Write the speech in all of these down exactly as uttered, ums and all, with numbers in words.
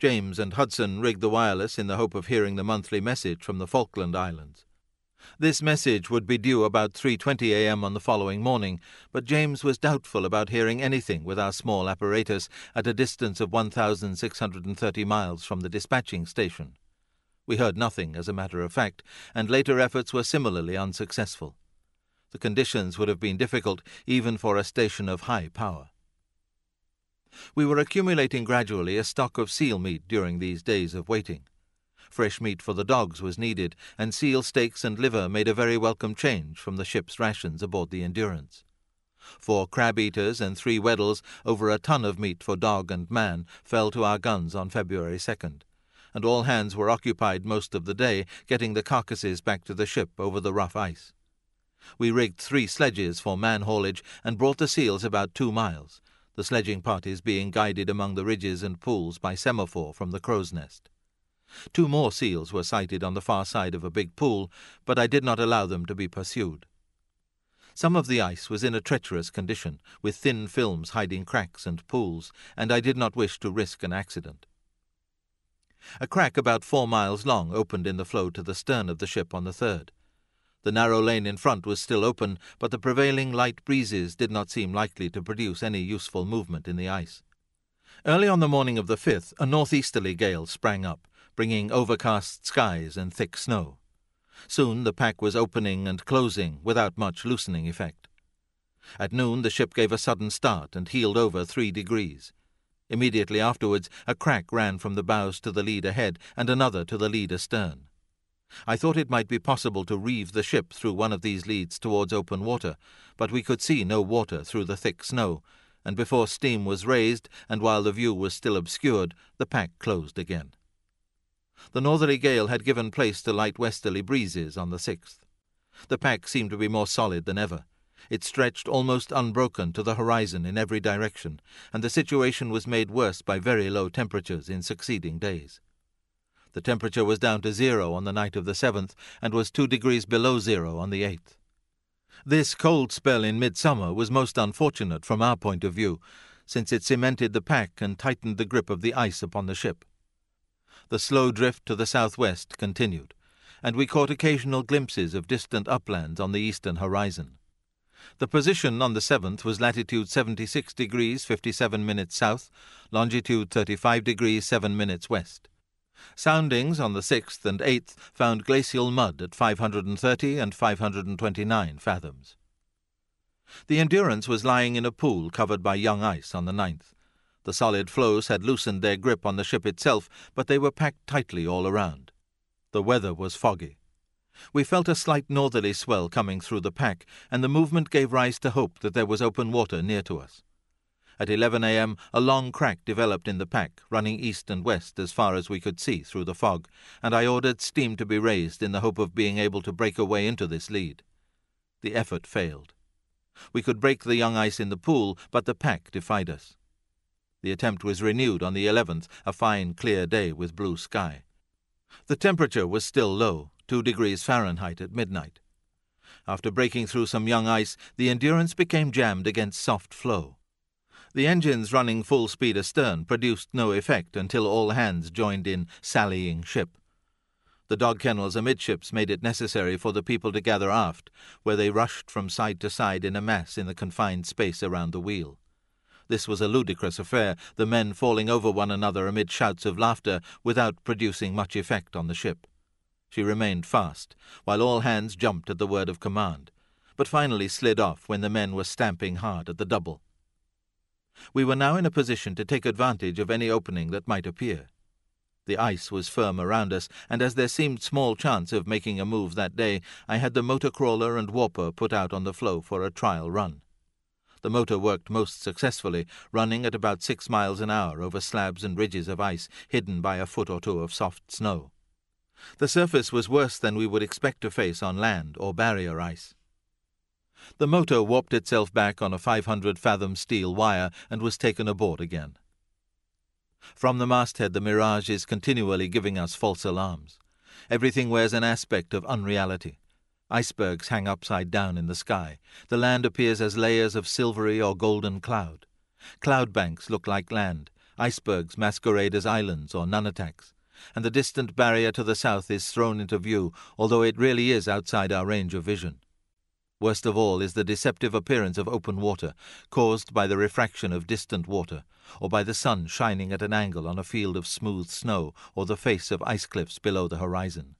James and Hudson rigged the wireless in the hope of hearing the monthly message from the Falkland Islands. This message would be due about three twenty a m on the following morning, but James was doubtful about hearing anything with our small apparatus at a distance of one thousand six hundred thirty miles from the dispatching station. We heard nothing, as a matter of fact, and later efforts were similarly unsuccessful. The conditions would have been difficult even for a station of high power. We were accumulating gradually a stock of seal meat during these days of waiting. Fresh meat for the dogs was needed, and seal steaks and liver made a very welcome change from the ship's rations aboard the Endurance. Four crab-eaters and three Weddels, over a ton of meat for dog and man, fell to our guns on February second, and all hands were occupied most of the day getting the carcasses back to the ship over the rough ice. We rigged three sledges for man-haulage and brought the seals about two miles, the sledging parties being guided among the ridges and pools by semaphore from the crow's nest. Two more seals were sighted on the far side of a big pool, but I did not allow them to be pursued. Some of the ice was in a treacherous condition, with thin films hiding cracks and pools, and I did not wish to risk an accident. A crack about four miles long opened in the floe to the stern of the ship on the third. The narrow lane in front was still open, but the prevailing light breezes did not seem likely to produce any useful movement in the ice. Early on the morning of the fifth, a northeasterly gale sprang up, bringing overcast skies and thick snow. Soon the pack was opening and closing without much loosening effect. At noon the ship gave a sudden start and heeled over three degrees. Immediately afterwards a crack ran from the bows to the lead ahead and another to the lead astern. I thought it might be possible to reeve the ship through one of these leads towards open water, but we could see no water through the thick snow, and before steam was raised and while the view was still obscured, the pack closed again. The northerly gale had given place to light westerly breezes on the sixth. The pack seemed to be more solid than ever. It stretched almost unbroken to the horizon in every direction, and the situation was made worse by very low temperatures in succeeding days. The temperature was down to zero on the night of the seventh, and was two degrees below zero on the eighth. This cold spell in midsummer was most unfortunate from our point of view, since it cemented the pack and tightened the grip of the ice upon the ship. The slow drift to the southwest continued, and we caught occasional glimpses of distant uplands on the eastern horizon. The position on the seventh was latitude seventy-six degrees fifty-seven minutes south, longitude thirty-five degrees seven minutes west. Soundings on the sixth and eighth found glacial mud at five hundred thirty and five hundred twenty-nine fathoms. The Endurance was lying in a pool covered by young ice on the ninth. The solid floes had loosened their grip on the ship itself, but they were packed tightly all around. The weather was foggy. We felt a slight northerly swell coming through the pack, and the movement gave rise to hope that there was open water near to us. At eleven a m a long crack developed in the pack, running east and west as far as we could see through the fog, and I ordered steam to be raised in the hope of being able to break a way into this lead. The effort failed. We could break the young ice in the pool, but the pack defied us. The attempt was renewed on the eleventh, a fine, clear day with blue sky. The temperature was still low, two degrees Fahrenheit at midnight. After breaking through some young ice, the Endurance became jammed against soft floe. The engines running full speed astern produced no effect until all hands joined in sallying ship. The dog kennels amidships made it necessary for the people to gather aft, where they rushed from side to side in a mass in the confined space around the wheel. This was a ludicrous affair, the men falling over one another amid shouts of laughter without producing much effect on the ship. She remained fast, while all hands jumped at the word of command, but finally slid off when the men were stamping hard at the double. We were now in a position to take advantage of any opening that might appear. The ice was firm around us, and as there seemed small chance of making a move that day, I had the motor crawler and warper put out on the floe for a trial run. The motor worked most successfully, running at about six miles an hour over slabs and ridges of ice hidden by a foot or two of soft snow. The surface was worse than we would expect to face on land or barrier ice. The motor warped itself back on a five hundred fathom steel wire and was taken aboard again. From the masthead the mirage is continually giving us false alarms. Everything wears an aspect of unreality. Icebergs hang upside down in the sky. The land appears as layers of silvery or golden cloud. Cloud banks look like land. Icebergs masquerade as islands or nunataks, and the distant barrier to the south is thrown into view, although it really is outside our range of vision. Worst of all is the deceptive appearance of open water, caused by the refraction of distant water, or by the sun shining at an angle on a field of smooth snow or the face of ice cliffs below the horizon.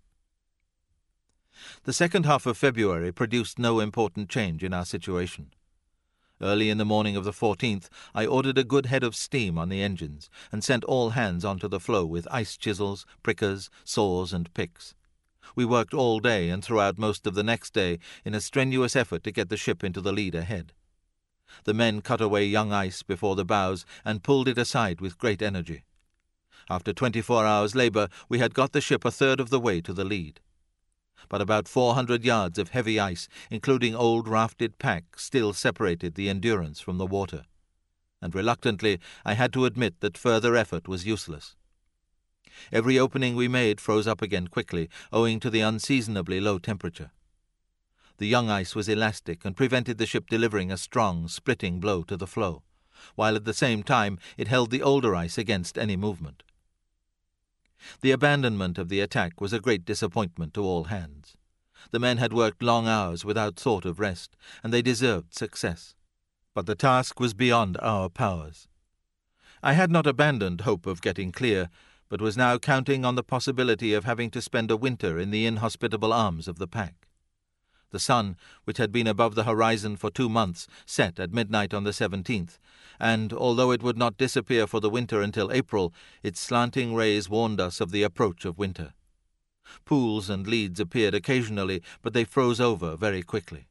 The second half of February produced no important change in our situation. Early in the morning of the fourteenth, I ordered a good head of steam on the engines and sent all hands onto the floe with ice chisels, prickers, saws, and picks. We worked all day and throughout most of the next day in a strenuous effort to get the ship into the lead ahead. The men cut away young ice before the bows and pulled it aside with great energy. After twenty-four hours' labour, we had got the ship a third of the way to the lead. But about four hundred yards of heavy ice, including old rafted pack, still separated the Endurance from the water, and reluctantly I had to admit that further effort was useless. Every opening we made froze up again quickly, owing to the unseasonably low temperature. The young ice was elastic and prevented the ship delivering a strong, splitting blow to the floe, while at the same time it held the older ice against any movement. The abandonment of the attack was a great disappointment to all hands. The men had worked long hours without thought of rest, and they deserved success. But the task was beyond our powers. I had not abandoned hope of getting clear, but was now counting on the possibility of having to spend a winter in the inhospitable arms of the pack. The sun, which had been above the horizon for two months, set at midnight on the seventeenth, and, although it would not disappear for the winter until April, its slanting rays warned us of the approach of winter. Pools and leads appeared occasionally, but they froze over very quickly.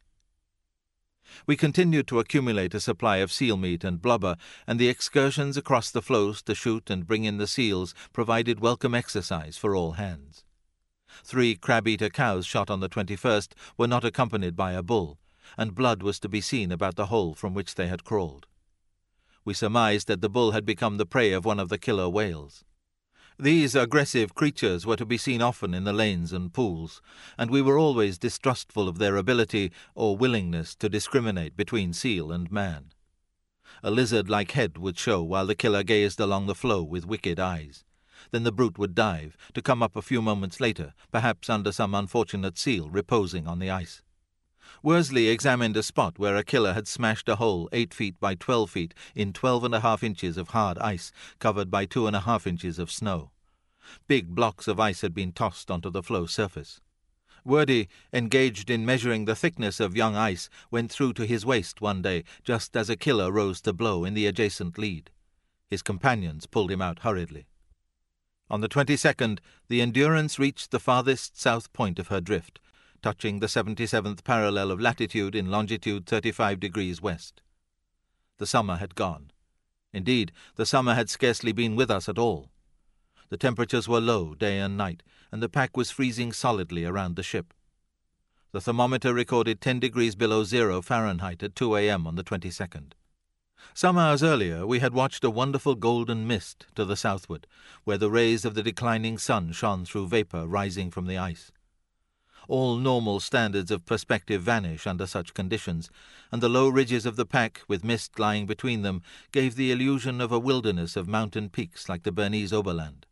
We continued to accumulate a supply of seal meat and blubber, and the excursions across the floes to shoot and bring in the seals provided welcome exercise for all hands. Three crab-eater cows shot on the twenty-first were not accompanied by a bull, and blood was to be seen about the hole from which they had crawled. We surmised that the bull had become the prey of one of the killer whales. These aggressive creatures were to be seen often in the lanes and pools, and we were always distrustful of their ability or willingness to discriminate between seal and man. A lizard-like head would show while the killer gazed along the floe with wicked eyes. Then the brute would dive, to come up a few moments later, perhaps under some unfortunate seal reposing on the ice. Worsley examined a spot where a killer had smashed a hole eight feet by twelve feet in twelve and a half inches of hard ice, covered by two and a half inches of snow. Big blocks of ice had been tossed onto the floe surface. Wordy, engaged in measuring the thickness of young ice, went through to his waist one day, just as a killer rose to blow in the adjacent lead. His companions pulled him out hurriedly. On the twenty-second, the Endurance reached the farthest south point of her drift, touching the seventy-seventh parallel of latitude in longitude thirty-five degrees west. The summer had gone. Indeed, the summer had scarcely been with us at all. The temperatures were low day and night, and the pack was freezing solidly around the ship. The thermometer recorded ten degrees below zero Fahrenheit at two a.m. on the twenty-second. Some hours earlier we had watched a wonderful golden mist to the southward, where the rays of the declining sun shone through vapour rising from the ice. All normal standards of perspective vanish under such conditions, and the low ridges of the pack, with mist lying between them, gave the illusion of a wilderness of mountain peaks like the Bernese Oberland.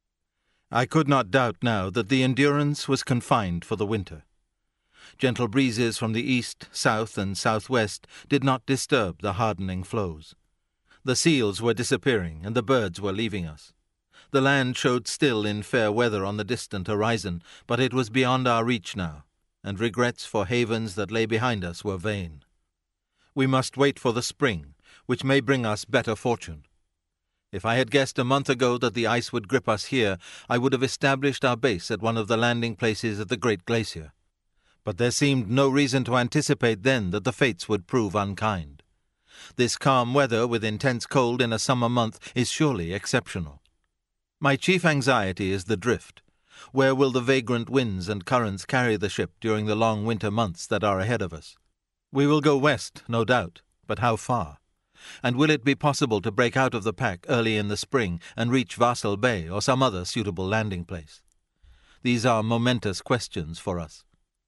I could not doubt now that the Endurance was confined for the winter. Gentle breezes from the east, south, and southwest did not disturb the hardening floes. The seals were disappearing, and the birds were leaving us. The land showed still in fair weather on the distant horizon, but it was beyond our reach now, and regrets for havens that lay behind us were vain. We must wait for the spring, which may bring us better fortune. If I had guessed a month ago that the ice would grip us here, I would have established our base at one of the landing places of the Great Glacier. But there seemed no reason to anticipate then that the fates would prove unkind. This calm weather with intense cold in a summer month is surely exceptional. My chief anxiety is the drift. Where will the vagrant winds and currents carry the ship during the long winter months that are ahead of us? We will go west, no doubt, but how far? And will it be possible to break out of the pack early in the spring and reach Vassal Bay or some other suitable landing place? These are momentous questions for us.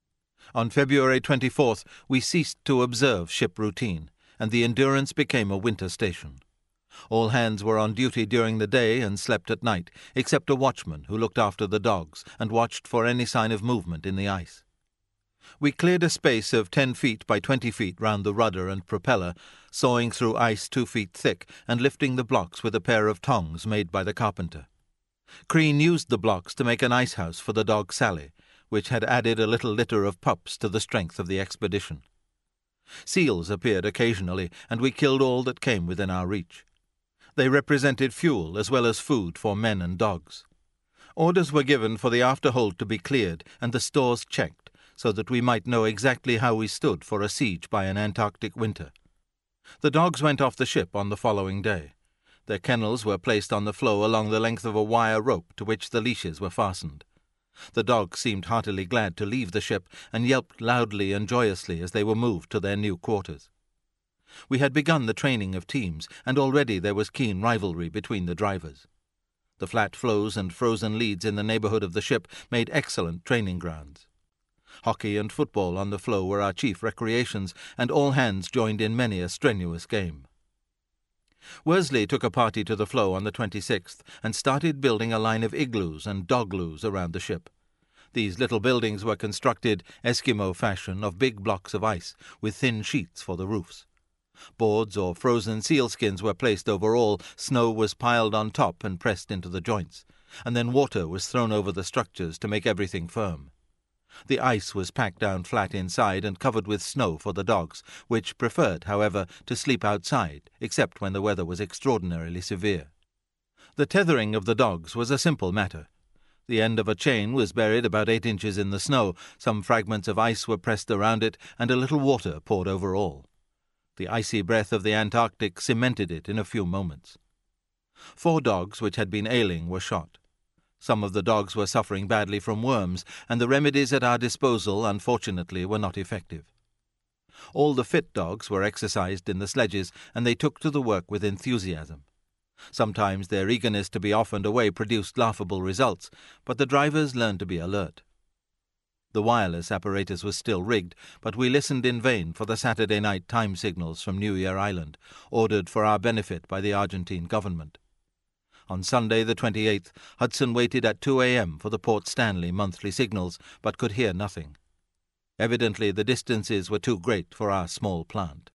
On February twenty-fourth, we ceased to observe ship routine, and the Endurance became a winter station. All hands were on duty during the day and slept at night, except a watchman who looked after the dogs and watched for any sign of movement in the ice. We cleared a space of ten feet by twenty feet round the rudder and propeller, sawing through ice two feet thick and lifting the blocks with a pair of tongs made by the carpenter. Crean used the blocks to make an ice house for the dog Sally, which had added a little litter of pups to the strength of the expedition. Seals appeared occasionally, and we killed all that came within our reach. They represented fuel as well as food for men and dogs. Orders were given for the afterhold to be cleared and the stores checked, so that we might know exactly how we stood for a siege by an Antarctic winter. The dogs went off the ship on the following day. Their kennels were placed on the floe along the length of a wire rope to which the leashes were fastened. The dogs seemed heartily glad to leave the ship and yelped loudly and joyously as they were moved to their new quarters. We had begun the training of teams, and already there was keen rivalry between the drivers. The flat floes and frozen leads in the neighbourhood of the ship made excellent training grounds. Hockey and football on the floe were our chief recreations, and all hands joined in many a strenuous game. Worsley took a party to the floe on the twenty-sixth and started building a line of igloos and dogloos around the ship. These little buildings were constructed Eskimo fashion of big blocks of ice, with thin sheets for the roofs. Boards or frozen sealskins were placed over all, snow was piled on top and pressed into the joints, and then water was thrown over the structures to make everything firm. The ice was packed down flat inside and covered with snow for the dogs, which preferred, however, to sleep outside, except when the weather was extraordinarily severe. The tethering of the dogs was a simple matter. The end of a chain was buried about eight inches in the snow, some fragments of ice were pressed around it, and a little water poured over all. The icy breath of the Antarctic cemented it in a few moments. Four dogs which had been ailing were shot. Some of the dogs were suffering badly from worms, and the remedies at our disposal, unfortunately, were not effective. All the fit dogs were exercised in the sledges, and they took to the work with enthusiasm. Sometimes their eagerness to be off and away produced laughable results, but the drivers learned to be alert. The wireless apparatus was still rigged, but we listened in vain for the Saturday night time signals from New Year Island, ordered for our benefit by the Argentine government. On Sunday the twenty-eighth, Hudson waited at two a.m. for the Port Stanley monthly signals, but could hear nothing. Evidently the distances were too great for our small plant.